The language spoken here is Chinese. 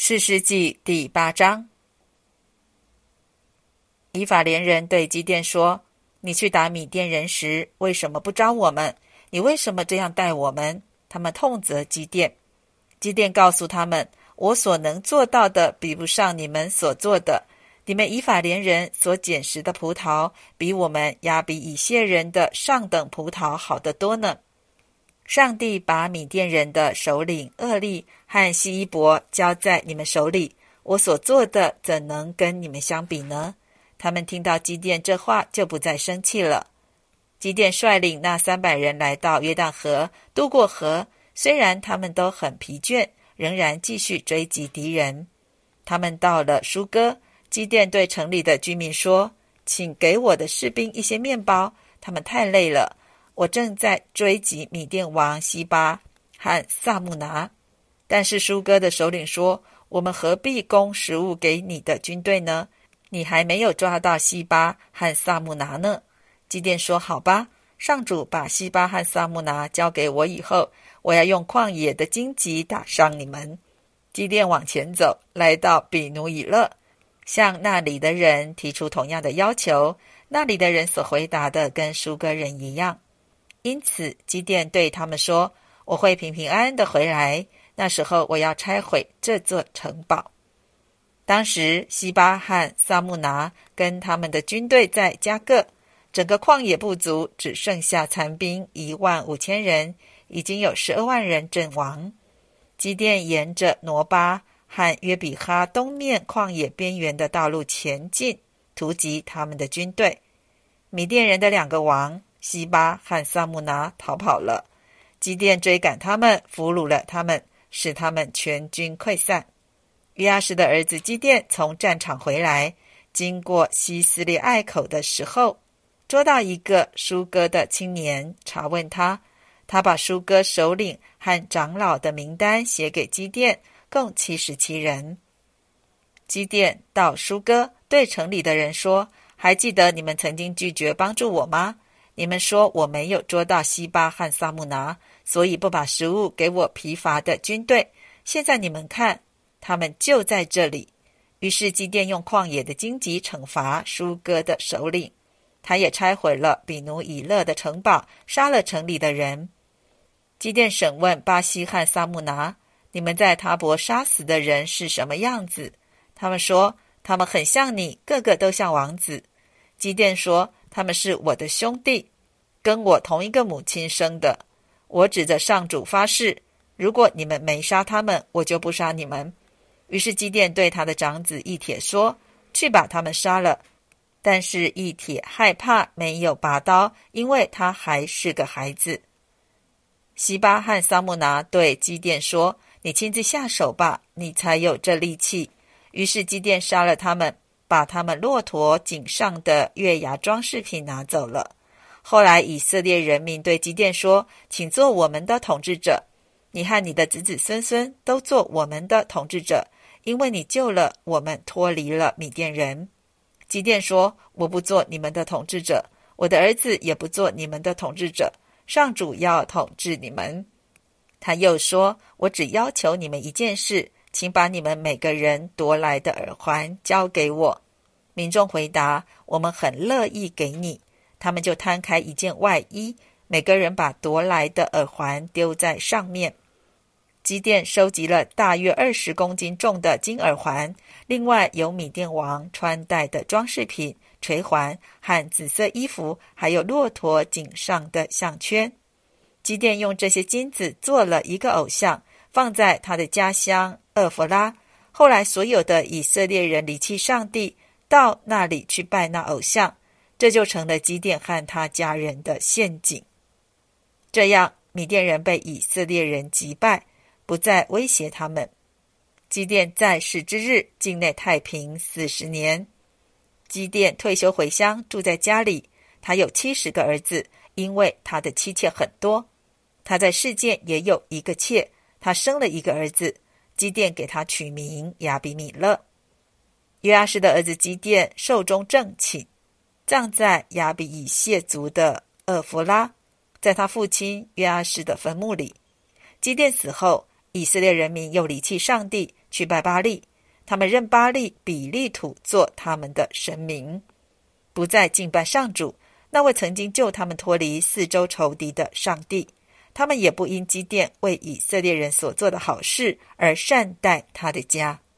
士师记第8章。以法莲人对基甸说：你去打米甸人时，为什么不招我们？你为什么这样待我们？他们痛责基甸。基甸告诉他们：我所能做到的比不上你们所做的。你们以法莲人所捡拾的葡萄，比我们亚比以谢人的上等葡萄好得多呢。上帝把米甸人的首领厄利和希伊伯交在你们手里，我所做的怎能跟你们相比呢？他们听到基甸这话，就不再生气了。基甸率领那300人来到约旦河，渡过河，虽然他们都很疲倦，仍然继续追击敌人。他们到了舒哥，基甸对城里的居民说：请给我的士兵一些面包，他们太累了，我正在追击米甸王西巴和萨木拿。但是舒哥的首领说：我们何必供食物给你的军队呢？你还没有抓到西巴和萨木拿呢。基甸说：好吧，上主把西巴和萨木拿交给我以后，我要用旷野的荆棘打伤你们。基甸往前走，来到比努以勒，向那里的人提出同样的要求。那里的人所回答的跟舒哥人一样。因此基甸对他们说：我会平平安安的回来，那时候我要拆毁这座城堡。当时西巴和萨木拿跟他们的军队在加各，整个旷野部族只剩下残兵15000人，已经有12万人阵亡。基甸沿着挪巴和约比哈东面旷野边缘的道路前进，突击他们的军队。米甸人的2个王西巴和萨木拿逃跑了，基甸追赶他们，俘虏了他们，使他们全军溃散。约阿施的儿子基甸从战场回来，经过西斯列隘口的时候，捉到一个舒哥的青年，查问他。他把舒哥首领和长老的名单写给基甸，共77人。基甸到舒哥，对城里的人说：还记得你们曾经拒绝帮助我吗？你们说我没有捉到西巴和萨木拿，所以不把食物给我疲乏的军队。现在你们看，他们就在这里。于是基甸用旷野的荆棘惩罚舒哥的首领，他也拆毁了比努以勒的城堡，杀了城里的人。基甸审问巴西和萨木拿：你们在他伯杀死的人是什么样子？他们说：他们很像你，个个都像王子。基甸说：他们是我的兄弟，跟我同一个母亲生的。我指着上主发誓，如果你们没杀他们，我就不杀你们。于是基甸对他的长子以帖说：去把他们杀了。但是以帖害怕，没有拔刀，因为他还是个孩子。西巴和萨木拿对基甸说：你亲自下手吧，你才有这力气。于是基甸杀了他们，把他们骆驼颈上的月牙装饰品拿走了。后来以色列人民对基甸说：请做我们的统治者，你和你的子子孙孙都做我们的统治者，因为你救了我们脱离了米甸人。基甸说：我不做你们的统治者，我的儿子也不做你们的统治者，上主要统治你们。他又说：我只要求你们一件事，请把你们每个人夺来的耳环交给我。民众回答：我们很乐意给你。他们就摊开一件外衣，每个人把夺来的耳环丢在上面。基甸收集了大约20公斤重的金耳环，另外有米甸王穿戴的装饰品、垂环和紫色衣服，还有骆驼颈上的项圈。基甸用这些金子做了一个偶像，放在他的家乡厄弗拉。后来所有的以色列人离弃上帝，到那里去拜那偶像，这就成了基甸和他家人的陷阱。这样米甸人被以色列人击败，不再威胁他们。基甸在世之日，境内太平40年。基甸退休回乡，住在家里。他有70个儿子，因为他的妻妾很多。他在示剑也有一个妾，他生了一个儿子，基甸给他取名亚比米勒。约阿施的儿子基甸寿终正寝，葬在亚比以谢族的厄弗拉，在他父亲约阿施的坟墓里。基甸死后， 以色列人民又离弃上帝，去拜巴力。他们认巴力、比利土做他们的神明，不再敬拜上主，那位曾经救他们脱离四周仇敌的上帝。他们也不因基甸为以色列人所做的好事而善待他的家。